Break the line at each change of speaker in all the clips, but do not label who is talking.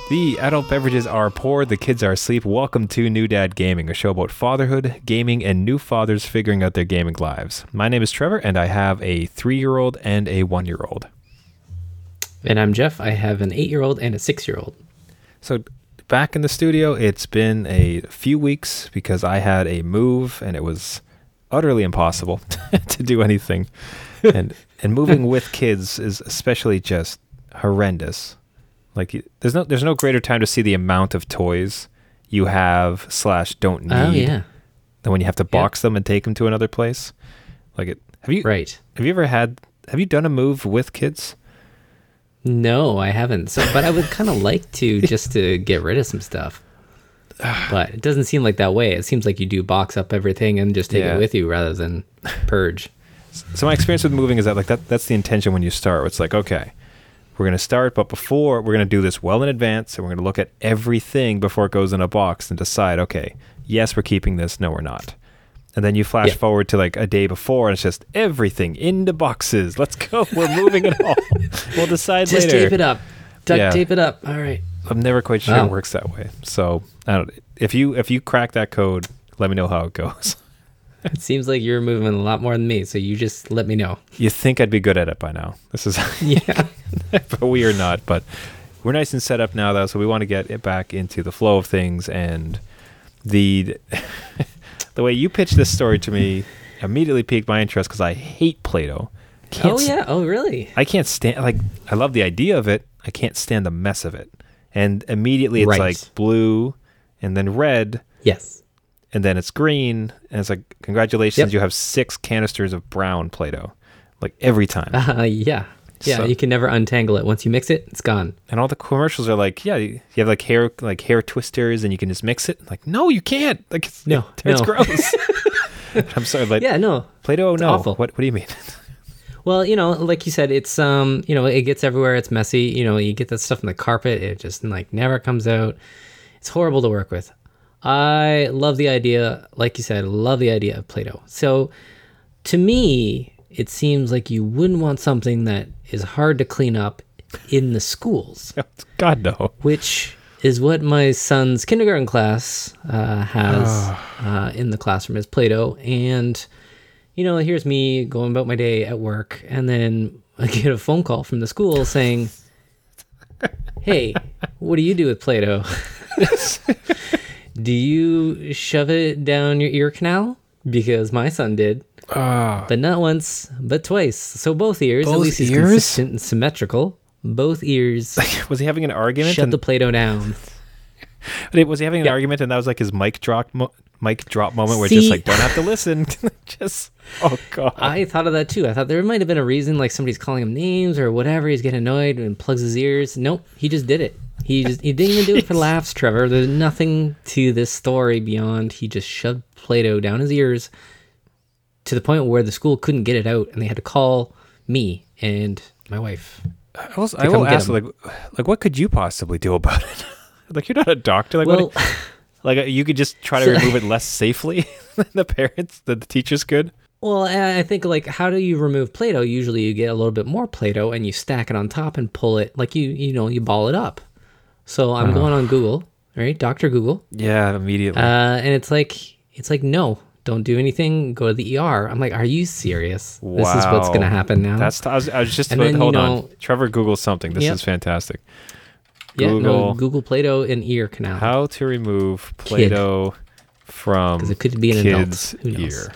The adult beverages are poured, the kids are asleep. Welcome to New Dad Gaming, a show about fatherhood, gaming, and new fathers figuring out their gaming lives. My name is Trevor, and I have a 3-year-old and a 1-year-old.
And I'm Jeff. I have an 8-year-old and a 6-year-old.
So back in the studio, it's been a few weeks because I had a move, and it was utterly impossible to do anything. And moving with kids is especially just horrendous. Like there's no greater time to see the amount of toys you have / don't need than when you have to box them and take them to another place. Like have you done a move with kids?
No, I haven't. But I would kind of like to just to get rid of some stuff. But it doesn't seem like that way. It seems like you do box up everything and just take it with you rather than purge.
So my experience with moving is that that's the intention when you start. It's like, okay, we're going to start, but before we're going to do this well in advance, and we're going to look at everything before it goes in a box and decide, okay, yes, we're keeping this. No, we're not. And then you flash forward to like a day before, and it's just everything into boxes. Let's go. We're moving it all. We'll decide later.
Just tape it up. Tape it up. All right.
I'm never quite sure it works that way. So I don't. If you crack that code, let me know how it goes.
It seems like you're moving a lot more than me, so you just let me know.
You think I'd be good at it by now. This is but we are not. But we're nice and set up now, though, so we want to get it back into the flow of things. And the way you pitched this story to me immediately piqued my interest because I hate Play-Doh.
Oh, really?
I can't stand, I love the idea of it. I can't stand the mess of it. And immediately it's like blue and then red.
Yes.
And then it's green, and it's like, congratulations, you have 6 canisters of brown Play-Doh, like every time.
So, you can never untangle it. Once you mix it, it's gone.
And all the commercials are like, you have like hair twisters, and you can just mix it. Like, no, you can't. Like, it's gross. I'm sorry, but Play-Doh, it's awful. What do you mean?
Well, like you said, it's it gets everywhere. It's messy. You get that stuff in the carpet. It just like never comes out. It's horrible to work with. I love the idea, like you said, love the idea of Play-Doh. So to me, it seems like you wouldn't want something that is hard to clean up in the schools.
God, no.
Which is what my son's kindergarten class has in the classroom is Play-Doh. And, here's me going about my day at work. And then I get a phone call from the school saying, hey, what do you do with Play-Doh? Do you shove it down your ear canal? Because my son did. But not once, but twice. So both ears, at least he's consistent and symmetrical. Both ears.
Was he having an argument?
Shut the Play-Doh down.
Was he having an argument and that was like his mic drop moment where just like, don't have to listen. Just, oh God.
I thought of that too. I thought there might have been a reason, like somebody's calling him names or whatever. He's getting annoyed and plugs his ears. Nope, he just did it. He didn't even do it for laughs, Trevor. There's nothing to this story beyond he just shoved Play-Doh down his ears to the point where the school couldn't get it out and they had to call me and my wife.
I will ask, like, what could you possibly do about it? Like, you're not a doctor. Like, you could just try to remove it less safely than the teachers could.
Well, I think, like, how do you remove Play-Doh? Usually you get a little bit more Play-Doh and you stack it on top and pull it, like, you ball it up. So I'm going on Google, right? Dr. Google.
Yeah, immediately.
And it's like, no, don't do anything. Go to the ER. I'm like, are you serious?
Wow.
This is what's going to happen now.
I was just about, hold on. Trevor Googled something. This is fantastic.
Google Play-Doh in ear canal.
How to remove Play-Doh from
because it could be an
kid's
adult ear.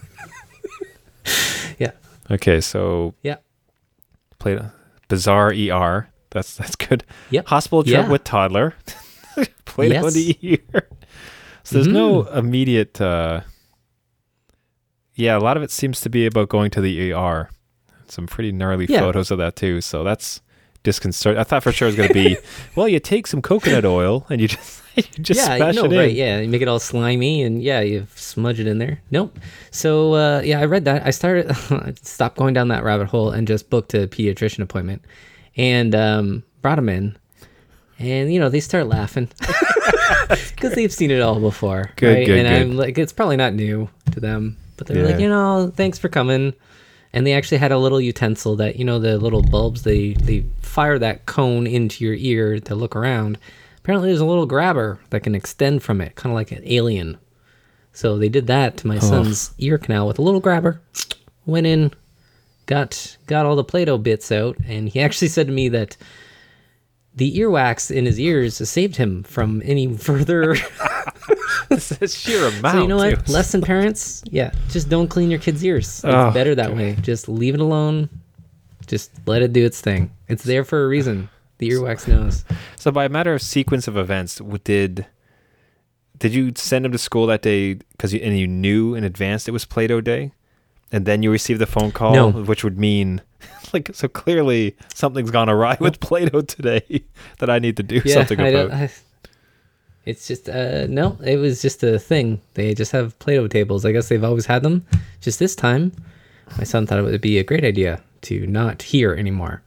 Yeah.
Okay, so Play-Doh, bizarre ER. That's good.
Yep.
Hospital trip with toddler. Play-Doh in the ear. So there's no immediate. A lot of it seems to be about going to the ER. Some pretty gnarly photos of that too. So that's disconcerting. I thought for sure it was going to be, well, you take some coconut oil and you just smash it in.
Right, you make it all slimy and you smudge it in there. Nope. So I read that. I stopped going down that rabbit hole and just booked a pediatrician appointment and brought him in. And, they start laughing because they've seen it all before.
Good.
I'm like, it's probably not new to them, but they're like, thanks for coming. And they actually had a little utensil that, the little bulbs, they fire that cone into your ear to look around. apparently there's a little grabber that can extend from it, kind of like an alien. So they did that to my son's ear canal with a little grabber. Went in, got all the Play-Doh bits out, and he actually said to me that the earwax in his ears saved him from any further.
It's sheer amount.
So you know what?
Too.
Lesson parents, just don't clean your kids' ears. It's better that way. Just leave it alone. Just let it do its thing. It's there for a reason. The earwax knows.
So by a matter of sequence of events, did you send him to school that day because you knew in advance it was Play-Doh Day, and then you received the phone call,
No.
which would mean, like, so clearly something's gone awry with Play-Doh today that I need to do something about.
It's just no. It was just a thing. They just have Play-Doh tables. I guess they've always had them. Just this time, my son thought it would be a great idea to not hear anymore.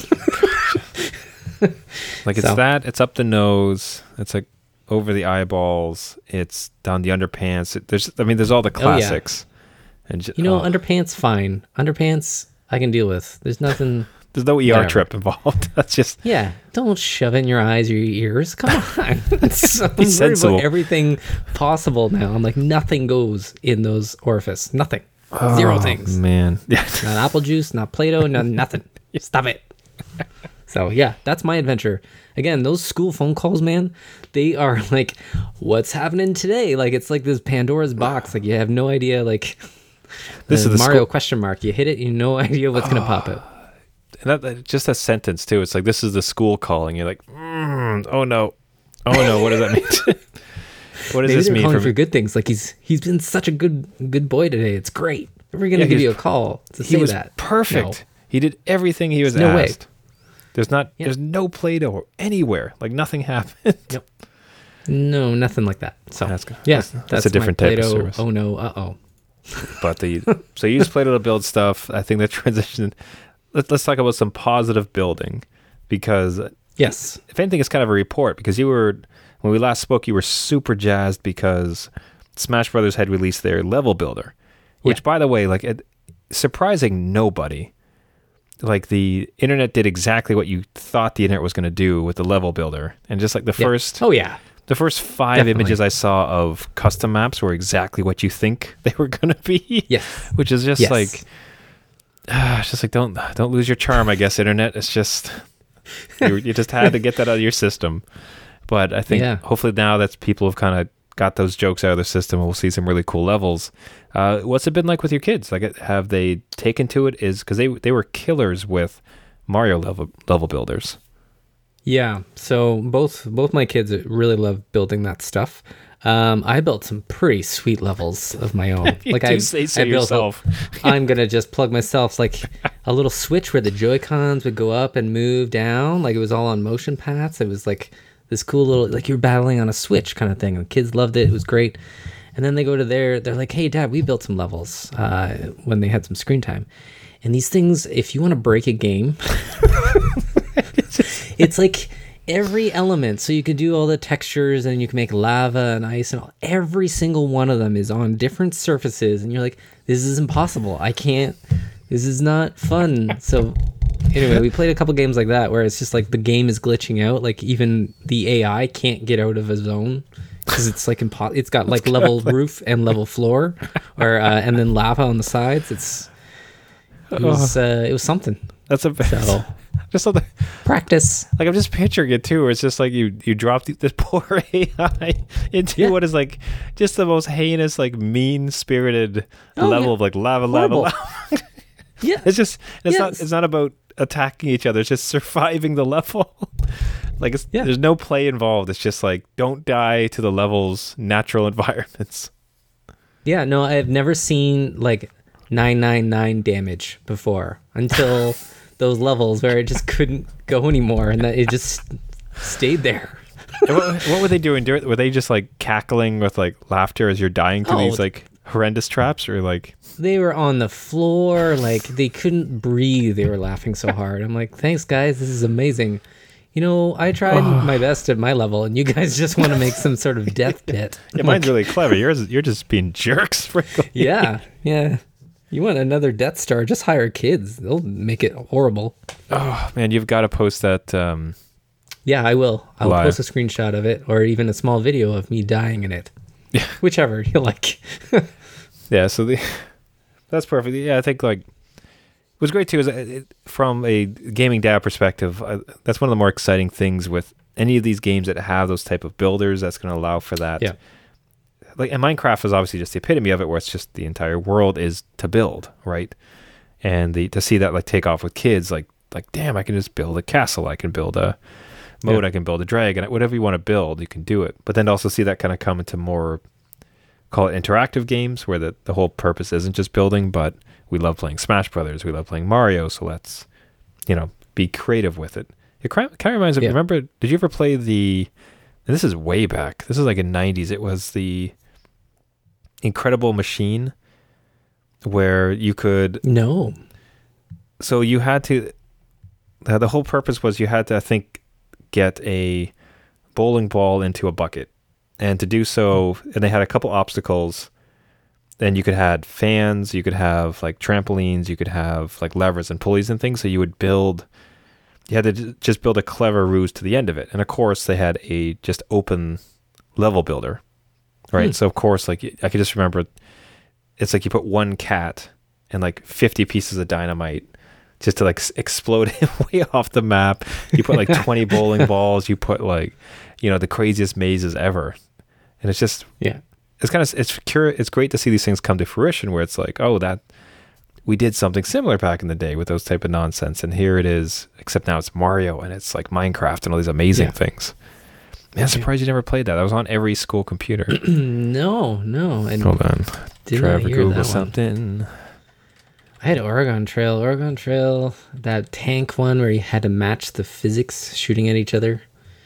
Like it's up the nose. It's like over the eyeballs. It's down the underpants. There's all the classics. And
underpants fine. Underpants I can deal with. There's nothing.
There's no ER trip involved. That's just
don't shove it in your eyes or your ears. Come on. I'm worried
sensible.
about everything possible now. I'm like, nothing goes in those orifices. Nothing. Zero things.
Man. Yeah.
Not apple juice, not Play-Doh, nothing. Stop it. So that's my adventure. Again, those school phone calls, man, they are like, what's happening today? Like, it's like this Pandora's box. Like, you have no idea. Like, this is the Mario question mark. You hit it, you have no idea what's gonna pop out.
And that just a sentence too. It's like, this is the school calling. You're like, oh no, what does that mean? What does
Maybe
this
they're
mean
calling
for
for good things? Like, he's been such a good boy today. It's great. We're gonna give you a call to say that.
Perfect.
No.
He did everything he was
no way.
asked. There's no Play-Doh anywher. Like, nothing happened.
Yep. No, nothing like that. So
that's good.
Yeah,
that's a different type of service.
Oh no, uh-oh.
But so you use Play-Doh to build stuff. I think the transition. Let's talk about some positive building, because
yes,
if anything, it's kind of a report, because when we last spoke, you were super jazzed because Smash Brothers had released their level builder, which, by the way, like, surprising nobody. Like, the internet did exactly what you thought the internet was going to do with the level builder, and just like the first 5 images I saw of custom maps were exactly what you think they were going to be.
Yes,
which is just like, it's just like, don't lose your charm, I guess, internet. It's just you just had to get that out of your system. But I think hopefully now that people have kind of got those jokes out of their system, we'll see some really cool levels. What's it been like with your kids? Like, have they taken to it? Because they were killers with Mario level builders.
Yeah, so both my kids really love building that stuff. I built some pretty sweet levels of my own.
Like, I say so yourself.
I'm gonna just plug myself like a little switch where the Joy-Cons would go up and move down. Like, it was all on motion paths. It was like this cool little, like, you're battling on a Switch kind of thing. And the kids loved it. It was great. And then they go to they're like, hey, Dad, we built some levels when they had some screen time. And these things, if you want to break a game, it's like every element. So you could do all the textures, and you can make lava and ice, and every single one of them is on different surfaces. And you're like, this is impossible. I can't. This is not fun. So anyway, we played a couple games like that where it's just like the game is glitching out. Like, even the AI can't get out of a zone because it's like it's got like level roof and level floor, or and then lava on the sides. It was something.
That's just something.
Practice.
Like, I'm just picturing it too, where it's just like you drop this poor AI into what is like just the most heinous, like, mean-spirited level of like lava.
Yeah,
it's not about attacking each other. It's just surviving the level. Like, there's no play involved. It's just like, don't die to the level's natural environments.
Yeah, no, I've never seen like 999 damage before until those levels where it just couldn't go anymore, and that it just stayed there.
What were they doing? Were they just like cackling with like laughter as you're dying to these like horrendous traps, or like?
They were on the floor, like they couldn't breathe. They were laughing so hard. I'm like, thanks guys, this is amazing. You know, I tried my best at my level, and you guys just want to make some sort of death pit.
Yeah, mine's really clever. You're just being jerks.
Yeah. You want another Death Star? Just hire kids. They'll make it horrible.
Oh man, you've got to post that
Yeah, I will. I'll
Live.
post a screenshot of it or even a small video of me dying in it. Yeah. Whichever you like.
Yeah, so that's perfect. Yeah, I think like it was great too. From a gaming dad perspective, that's one of the more exciting things with any of these games that have those type of builders. That's going to allow for that.
Yeah.
Like, and Minecraft is obviously just the epitome of it, where it's just the entire world is to build, right? And to see that like take off with kids, like damn, I can just build a castle. I can build a mode. I can build a dragon. Whatever you want to build, you can do it. But then to also see that kind of come into more, call it interactive games, where the whole purpose isn't just building, but we love playing Smash Brothers. We love playing Mario. So let's, be creative with it. It kind of reminds me, remember, did you ever play and this is way back. This is like in 90s. It was the Incredible Machine where you could...
No.
So you had to... the whole purpose was you had to, I think, get a bowling ball into a bucket. And to do so, and they had a couple obstacles. Then you could have fans, you could have like trampolines, you could have like levers and pulleys and things. So you had to just build a clever ruse to the end of it. And of course, they had a just open level builder, right? So of course, like I could just remember, it's like you put one cat and like 50 pieces of dynamite just to like explode him way off the map. You put like 20 bowling balls. You put like, the craziest mazes ever. And it's just, it's great to see these things come to fruition where it's like, oh, that we did something similar back in the day with those type of nonsense. And here it is, except now it's Mario and it's like Minecraft and all these amazing things. Man, I'm surprised you never played that. That was on every school computer.
No. And
hold on. Trevor, Google
something. I had Oregon Trail, that tank one where you had to match the physics shooting at each other.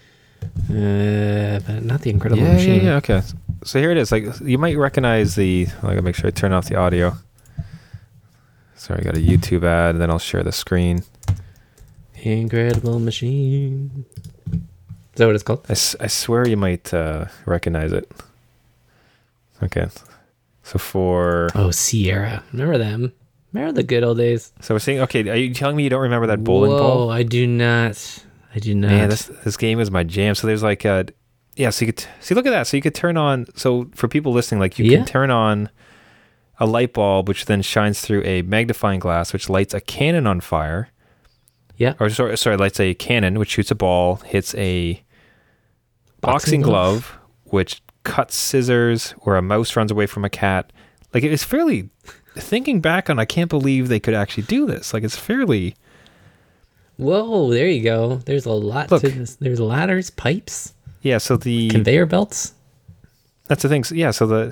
But not the Incredible Machine.
Yeah, okay. So here it is. Like you might recognize I gotta make sure I turn off the audio. Sorry, I got a YouTube ad, and then I'll share the screen.
Incredible Machine. Is that what it's called?
I swear you might recognize it. Okay. So
Sierra. Remember them? Remember the good old days?
So we're saying, okay, are you telling me you don't remember that bowling ball?
I do not.
Man, this game is my jam. So there's like so you could see, look at that. So you could turn on, so for people listening, like you can turn on a light bulb, which then shines through a magnifying glass, which lights a cannon on fire.
Yeah.
Or sorry, lights a cannon, which shoots a ball, hits a boxing glove, which cuts scissors, where a mouse runs away from a cat. Like it's fairly, thinking back on, I can't believe they could actually do this. Like it's fairly...
Whoa, there you go. There's a lot to this. There's ladders, pipes.
Yeah, so the...
conveyor belts.
That's the thing. Yeah, so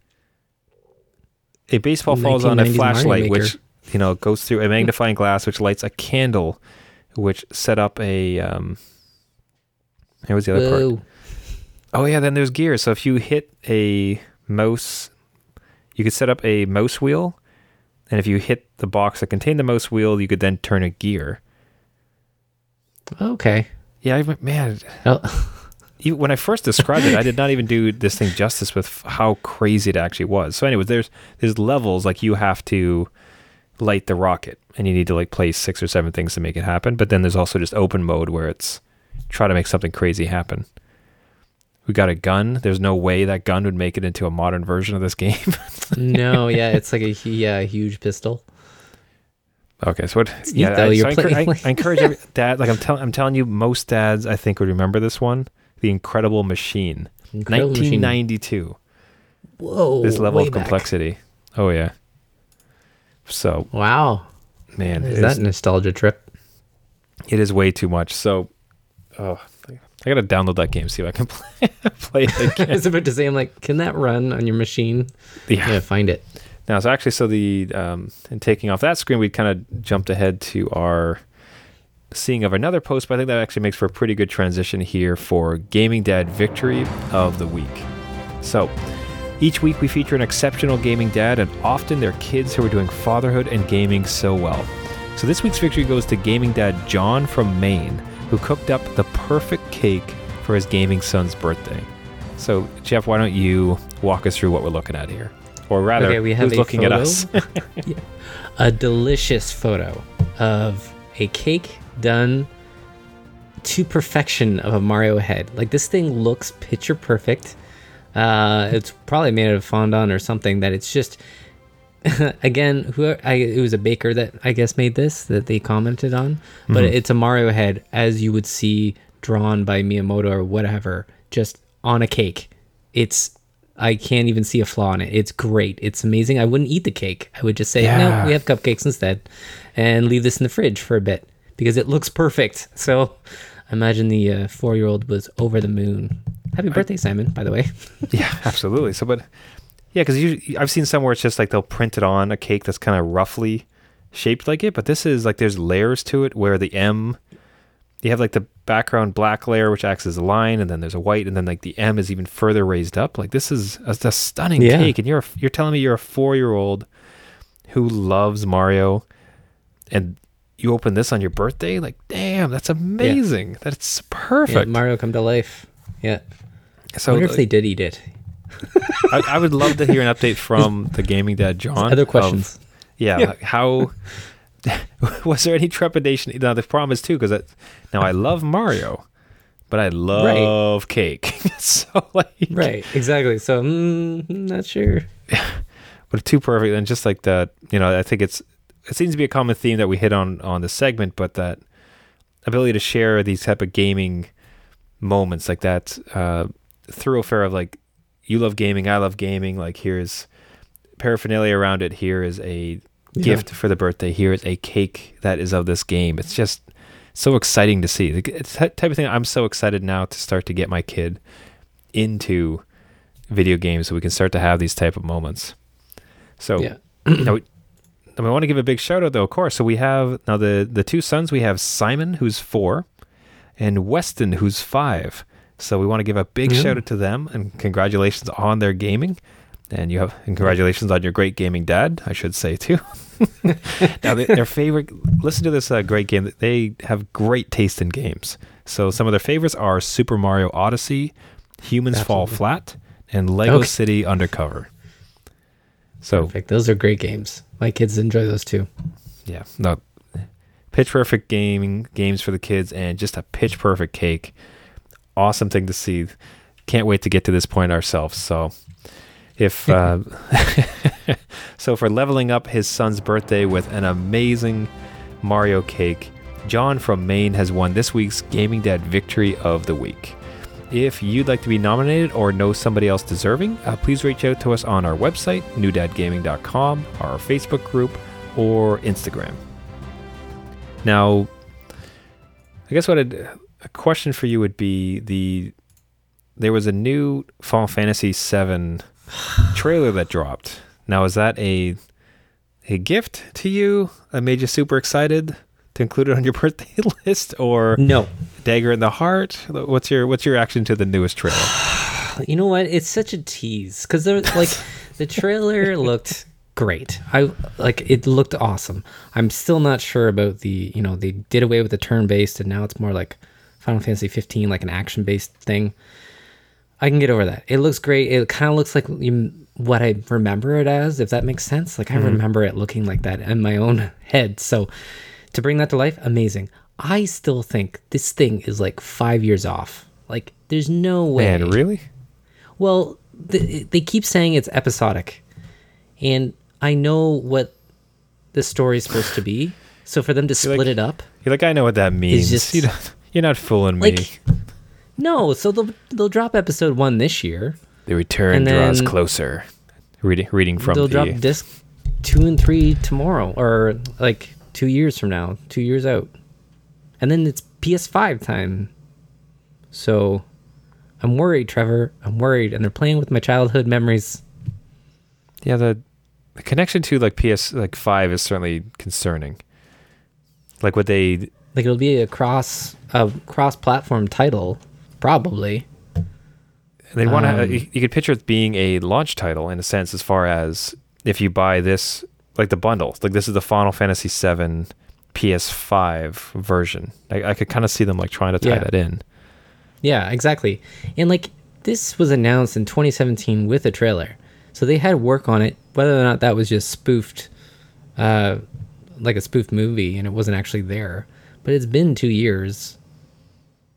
a baseball falls on a flashlight, which, goes through a magnifying glass, which lights a candle, which set up a... here was the other part. Oh, yeah, then there's gears. So if you hit a mouse, you could set up a mouse wheel, and if you hit the box that contained the mouse wheel, you could then turn a gear.
Okay.
Yeah, man. When I first described it, I did not even do this thing justice with how crazy it actually was. So anyways, there's levels, like you have to light the rocket and you need to like place 6 or 7 things to make it happen. But then there's also just open mode where it's try to make something crazy happen. We got a gun. There's no way that gun would make it into a modern version of this game.
No, yeah, it's like a huge pistol.
Okay, so I encourage every dad. Like I'm telling you, most dads I think would remember this one, The Incredible Machine, 1992.
Whoa!
This level of complexity. Back. Oh yeah. So
wow,
man,
is that nostalgia trip?
It is way too much. So, I gotta download that game, see if I can play it again.
I was about to say, I'm like, can that run on your machine? Yeah, find it.
Now, so actually, in taking off that screen, we kind of jumped ahead to our seeing of another post, but I think that actually makes for a pretty good transition here for Gaming Dad Victory of the Week. So, each week we feature an exceptional gaming dad, and often they're kids who are doing fatherhood and gaming so well. So this week's victory goes to gaming dad John from Maine, who cooked up the perfect cake for his gaming son's birthday. So, Jeff, why don't you walk us through what we're looking at here? Or rather,
we have
who's looking at us?
A delicious photo of a cake done to perfection of a Mario head. Like, this thing looks picture perfect. It's probably made out of fondant or something, that it's just, again, it was a baker that I guess made this, that they commented on, but it's a Mario head as you would see drawn by Miyamoto or whatever, just on a cake. I can't even see a flaw in it. It's great. It's amazing. I wouldn't eat the cake. I would just say, no, we have cupcakes instead, and leave this in the fridge for a bit because it looks perfect. So I imagine the 4-year-old was over the moon. Happy birthday, Simon, by the way.
Yeah, absolutely. So, but yeah, because I've seen some where it's just like they'll print it on a cake that's kind of roughly shaped like it, but this is like there's layers to it where the M, you have like the background black layer which acts as a line, and then there's a white, and then like the M is even further raised up. Like this is a stunning cake, and you're telling me you're a 4-year-old who loves Mario, and you open this on your birthday? Like, damn, that's amazing. Yeah. That's perfect.
Yeah, Mario come to life. Yeah.
So
I wonder if they did eat it.
I would love to hear an update from the gaming dad, John.
Other questions.
How was there any trepidation? Now the problem is too, because now I love Mario, but I love cake. So like,
right, exactly. So not sure.
But too perfect, and just like that, I think it seems to be a common theme that we hit on the segment, but that ability to share these type of gaming moments, like that thoroughfare of like, you love gaming, I love gaming, like here's paraphernalia around it, here is a gift for the birthday, here is a cake that is of this game. It's just so exciting to see. It's that type of thing. I'm so excited now to start to get my kid into video games so we can start to have these type of moments. So now we want to give a big shout out though, of course. So we have now the two sons. We have Simon, who's 4, and Weston, who's 5. So we want to give a big shout out to them, and congratulations on their gaming. And congratulations on your great gaming dad, I should say too. Now their favorite, listen to this great game. They have great taste in games. So some of their favorites are Super Mario Odyssey, Humans Fall Flat, and Lego City Undercover. So
perfect. Those are great games. My kids enjoy those too.
Yeah, no, pitch perfect games for the kids, and just a pitch perfect cake. Awesome thing to see. Can't wait to get to this point ourselves. So if so for leveling up his son's birthday with an amazing Mario cake, John from Maine has won this week's Gaming Dad Victory of the Week. If you'd like to be nominated or know somebody else deserving, please reach out to us on our website, newdadgaming.com, our Facebook group, or Instagram. Now, I guess a question for you would be there was a new Final Fantasy VII trailer that dropped. Now, is that a gift to you that made you super excited to include it on your birthday list, or
no?
Dagger in the heart? What's your reaction to the newest trailer?
You know what? It's such a tease because like the trailer looked great. It looked awesome. I'm still not sure about they did away with the turn-based and now it's more like Final Fantasy 15, like an action-based thing. I can get over that. It looks great. It kind of looks like what I remember it as, if that makes sense. Like I remember it looking like that in my own head. So to bring that to life, amazing. I still think this thing is like 5 years off. Like there's no way.
Man, really?
Well, they keep saying it's episodic. And I know what the story is supposed to be. So for them to split it up.
You're like, I know what that means. You're not fooling me.
No, so they'll drop episode 1 this year.
The return draws closer. Reading from
they'll drop disc 2 and 3 tomorrow, or like 2 years from now, 2 years out. And then it's PS5 time. So I'm worried, Trevor. I'm worried. And they're playing with my childhood memories.
Yeah, the connection to like PS5 is certainly concerning. Like what they...
Like it'll be a cross-platform title, probably.
They want to. You could picture it being a launch title in a sense, as far as if you buy this, like the bundle. Like this is the Final Fantasy VII PS5 version. I could kind of see them like trying to tie that in.
Yeah, exactly. And like this was announced in 2017 with a trailer, so they had work on it. Whether or not that was just spoofed, like a spoof movie, and it wasn't actually there. But it's been 2 years.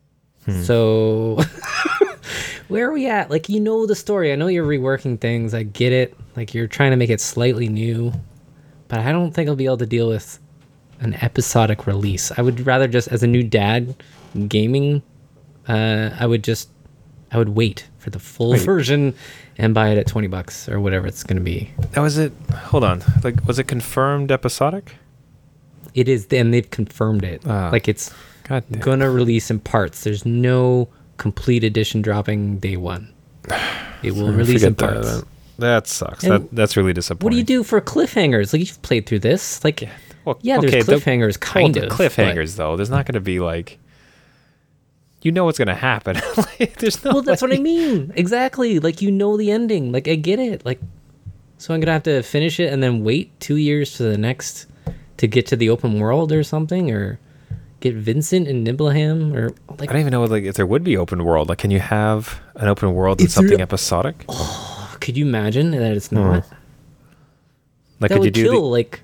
So where are we at? Like, you know the story. I know you're reworking things. I get it. Like, you're trying to make it slightly new. But I don't think I'll be able to deal with an episodic release. I would rather just, as a new dad gaming, I would wait for the full version and buy it at $20 or whatever it's going to be.
Now, is it, hold on, like, was it confirmed episodic?
It is, and they've confirmed it. Like, it's going to release in parts. There's no complete edition dropping day one. It will release in parts.
That sucks. That's really disappointing.
What do you do for cliffhangers? Like, you've played through this. Like, there's cliffhangers, kind of.
Cliffhangers, though. There's not going to be, like, you know what's going to happen. Like, there's no.
Well, that's what I mean. Exactly. Like, you know the ending. Like, I get it. Like, so I'm going to have to finish it and then wait 2 years to the next to get to the open world or something, or get Vincent and Nibelheim, or like.
I don't even know, like, if there would be open world. Like, can you have an open world and something episodic?
Oh, could you imagine that it's not?
Like,
that
could you
would
do
kill, like?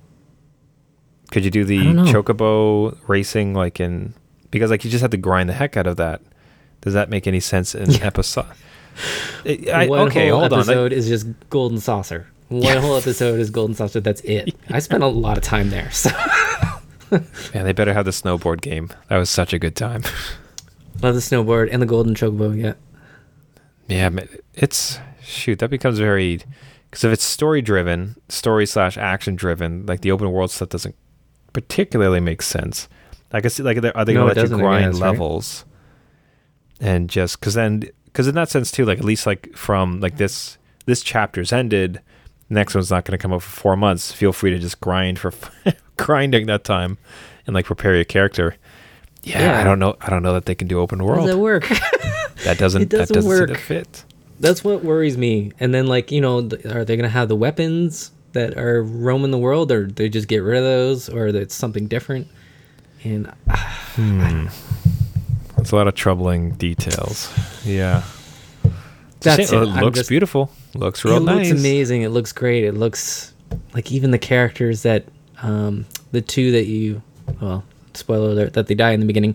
Could you do the chocobo racing, like, in, because, like, you just have to grind the heck out of that. Does that make any sense in episode?
One whole episode is just Golden Saucer. One whole episode is Golden Saucer. That's it. I spent a lot of time there. So.
Man, they better have the snowboard game. That was such a good time.
Love the snowboard and the Golden Chocobo. Yeah.
Yeah, it's that becomes very, because if it's story /action driven, like the open world stuff doesn't particularly make sense. Like, I see, like, are they going to let you grind levels? Right? And just because in that sense too, like, at least, like, from, like, this chapter's ended, next one's not going to come up for 4 months. Feel free to just grind for grinding that time and, like, prepare your character. Yeah, I don't know that they can do open world.
How does that work?
That doesn't
work.
fit.
That's what worries me. And then, like, you know, are they going to have the weapons that are roaming the world, or they just get rid of those, or it's something different? And
that's a lot of troubling details. Yeah.
That's
it. It looks beautiful. Looks real nice.
It looks amazing. It looks great. It looks like even the characters that the two that spoiler alert, that they die in the beginning,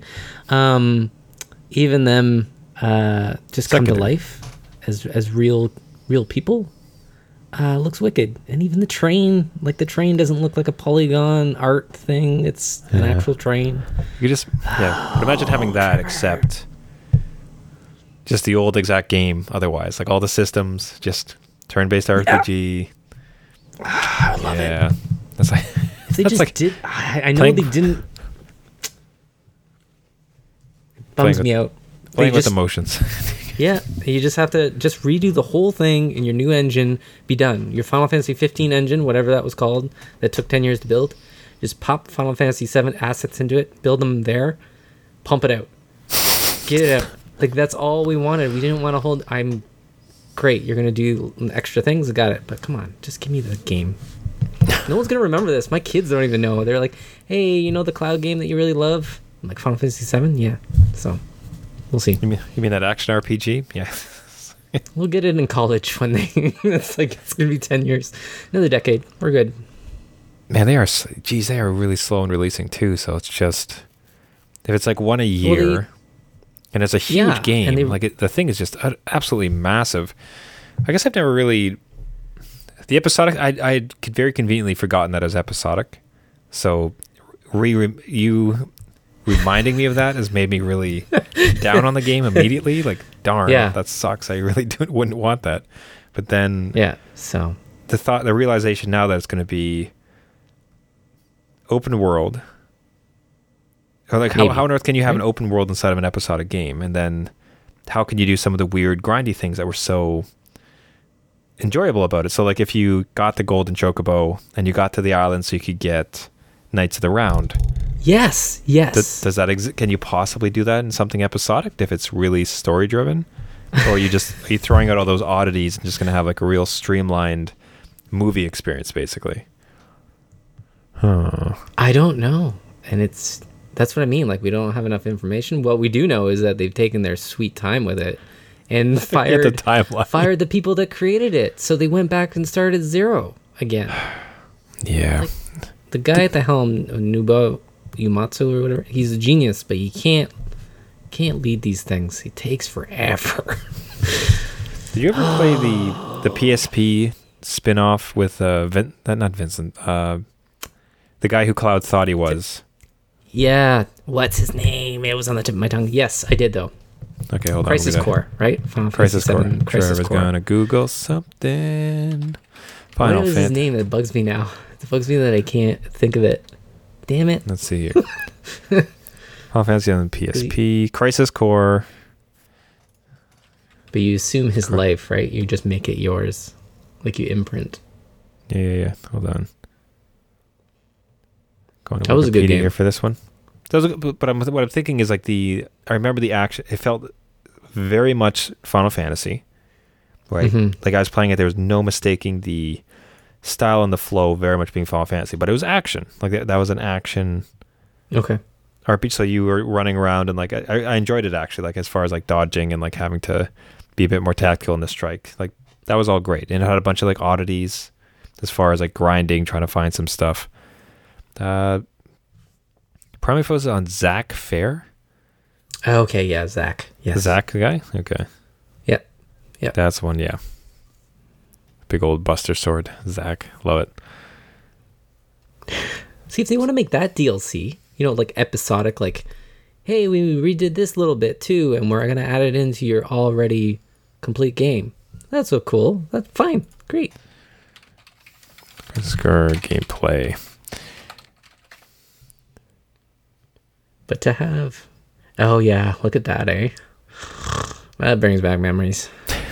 even them just come to life as real people. Looks wicked. And even the train doesn't look like a polygon art thing. It's an actual train.
You just but imagine having that, except just the old exact game otherwise. Like, all the systems, just turn-based RPG.
I love it.
That's like,
if they just, like, did. I know they didn't. Bums me out.
Playing with emotions.
Yeah, you just have to just redo the whole thing in your new engine, be done. Your Final Fantasy 15 engine, whatever that was called, that took 10 years to build, just pop Final Fantasy 7 assets into it, build them there, pump it out. Get it out. Like, that's all we wanted. We didn't want to hold... I'm great. You're going to do extra things. Got it. But come on, just give me the game. No one's going to remember this. My kids don't even know. They're like, hey, you know the cloud game that you really love? I'm like, Final Fantasy 7? Yeah. So... we'll see.
You mean that action RPG? Yeah.
We'll get it in college when they... it's going to be 10 years. Another decade. We're good.
Man, they are really slow in releasing too, so it's just... if it's like one a year, and it's a huge game, the thing is just absolutely massive. I guess I've never really... the episodic... I could very conveniently forgotten that as episodic. So, you... reminding me of that has made me really down on the game immediately. Like, darn, that sucks. I really wouldn't want that. But then,
so
the realization now that it's going to be open world, or like how on earth can you have an open world inside of an episodic game? And then how can you do some of the weird grindy things that were so enjoyable about it? So, like, if you got the Golden Chocobo and you got to the island so you could get Knights of the Round.
Yes.
Does that exist? Can you possibly do that in something episodic if it's really story driven, or are you throwing out all those oddities and just going to have like a real streamlined movie experience, basically?
I don't know, and that's what I mean. Like, we don't have enough information. What we do know is that they've taken their sweet time with it and fired the people that created it. So they went back and started at zero again.
Yeah,
like, the guy at the helm, Nobuo Uematsu or whatever, he's a genius, but you can't can't lead these things. It takes forever.
Did you ever play the PSP spin-off with not Vincent, the guy who Cloud thought he was?
Yeah, what's his name? It was on the tip of my tongue. Yes, I did though.
Okay, hold on.
Crisis Core, right? Final
Crisis
Fantasy
Core.
VII, Crisis
Trevor's
Core.
gonna Google something. Final
What is his
Fantasy.
name that bugs me now? It bugs me that I can't think of it. Damn it.
Let's see here. Final Fantasy on PSP. Crisis Core.
But you assume his life, right? You just make it yours. Like you imprint.
Yeah. Hold on. Going to
That was a good
Wikipedia
game.
here for this one. What I'm thinking is like I remember the action. It felt very much Final Fantasy, right?
Mhm.
Like I was playing it, there was no mistaking the style and the flow very much being Final Fantasy, but it was action. Like that was an action
Okay.
RPG. So you were running around and like I enjoyed it actually. Like as far as like dodging and like having to be a bit more tactical in the strike, like that was all great. And it had a bunch of like oddities as far as like grinding, trying to find some stuff. Primary focus on Zack Fair.
Okay, yeah, Zach. Yes.
Zack, the guy? Okay.
Yep. Yep.
That's one, yeah. Big old Buster Sword. Zack. Love it.
See, if they want to make that DLC, like episodic, like, hey, we redid this little bit too, and we're going to add it into your already complete game. That's so cool. That's fine. Great.
Scar gameplay.
But to have... Oh, yeah. Look at that, eh? That brings back memories.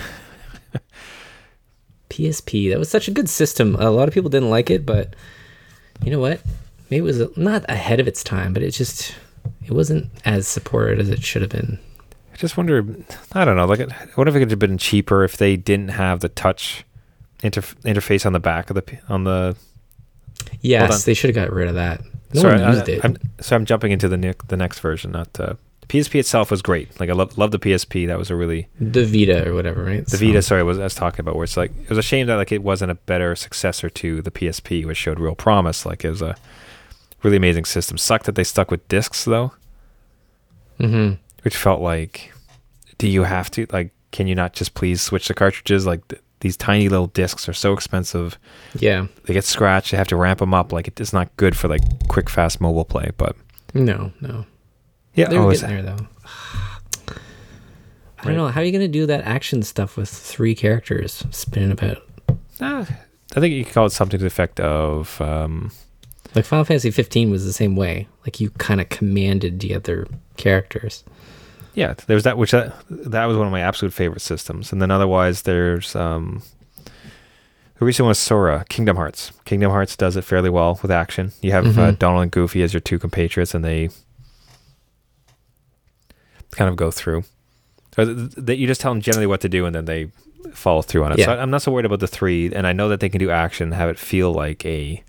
PSP. That was such a good system. A lot of people didn't like it, but you know what? Maybe it was not ahead of its time, but it wasn't as supported as it should have been.
I just wonder, I don't know, like, what if it could have been cheaper if they didn't have the touch interface on the back of the...
Yes, they should have got rid of that. No
Sorry,
one used it.
I'm jumping into the next version. Not PSP itself was great. Like I love the PSP. That was a really
the Vita or whatever, right?
the Vita. Sorry, I was talking about where it's like it was a shame that like it wasn't a better successor to the PSP, which showed real promise. Like it was a really amazing system. Sucked that they stuck with discs though, which felt like, do you have to like? Can you not just please switch the cartridges? Like these tiny little discs are so expensive.
Yeah,
they get scratched. They have to ramp them up. Like it's not good for like quick, fast mobile play. But
no.
Yeah,
they're getting there though. I don't know. How are you going to do that action stuff with 3 characters spinning about?
I think you could call it something to the effect of...
like Final Fantasy 15 was the same way. Like you kind of commanded the other characters.
Yeah, there's that, that was one of my absolute favorite systems. And then otherwise there's... the recent one was Sora, Kingdom Hearts. Kingdom Hearts does it fairly well with action. You have Donald and Goofy as your 2 compatriots, and they kind of go through. So you just tell them generally what to do, and then they follow through on it. Yeah. So I'm not so worried about the 3, and I know that they can do action, have it feel like a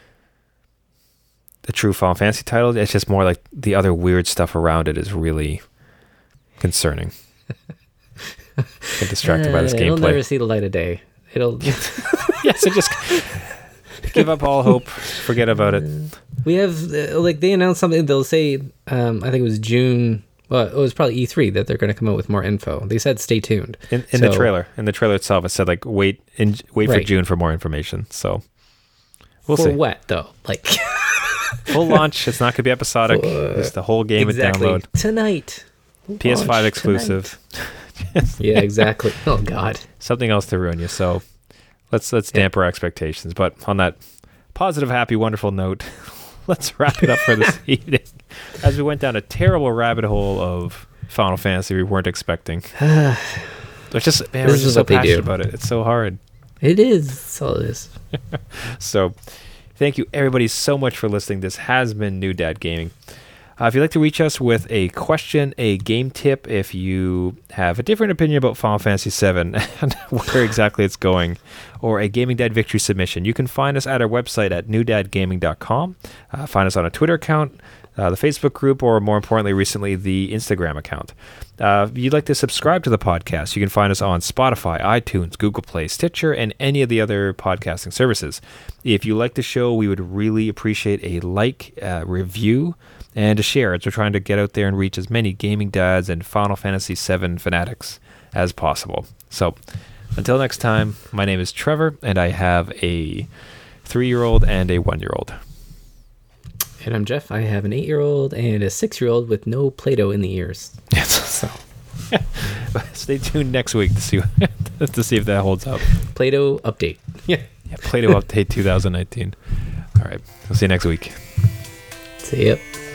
true Final Fantasy title. It's just more like the other weird stuff around it is really concerning. Get distracted by this gameplay.
It'll never see the light of day. It'll...
So just give up all hope. Forget about it.
We have, like, they announced something. They'll say, I think it was June... Well, it was probably E3 that they're going to come out with more info. They said stay tuned.
In the trailer. In the trailer itself, it said, like, wait for June for more information. So, we'll see.
For what, though? Like...
Full launch. It's not going to be episodic. It's the whole game at download.
Tonight.
PS5 exclusive.
Yeah, exactly. Oh, God.
Something else to ruin you. So, let's damper our expectations. But on that positive, happy, wonderful note, let's wrap it up for this evening. As we went down a terrible rabbit hole of Final Fantasy we weren't expecting. It's just, man, we're just so passionate about it. It's so hard.
It is. So it is.
So, thank you everybody so much for listening. This has been New Dad Gaming. If you'd like to reach us with a question, a game tip, if you have a different opinion about Final Fantasy VII and where exactly it's going, or a Gaming Dad Victory submission, you can find us at our website at newdadgaming.com. Find us on a Twitter account. the Facebook group, or more importantly, recently, the Instagram account. If you'd like to subscribe to the podcast, you can find us on Spotify, iTunes, Google Play, Stitcher, and any of the other podcasting services. If you like the show, we would really appreciate a like, review, and a share, as we're trying to get out there and reach as many gaming dads and Final Fantasy VII fanatics as possible. So, until next time, my name is Trevor, and I have a 3-year-old and a 1-year-old.
And I'm Jeff. I have an 8-year-old and a 6-year-old with no Play-Doh in the ears.
Yes.
So
stay tuned next week to see if that holds up.
Play-Doh update. Yeah.
Play-Doh update 2019. All right. We'll see you next week.
See ya.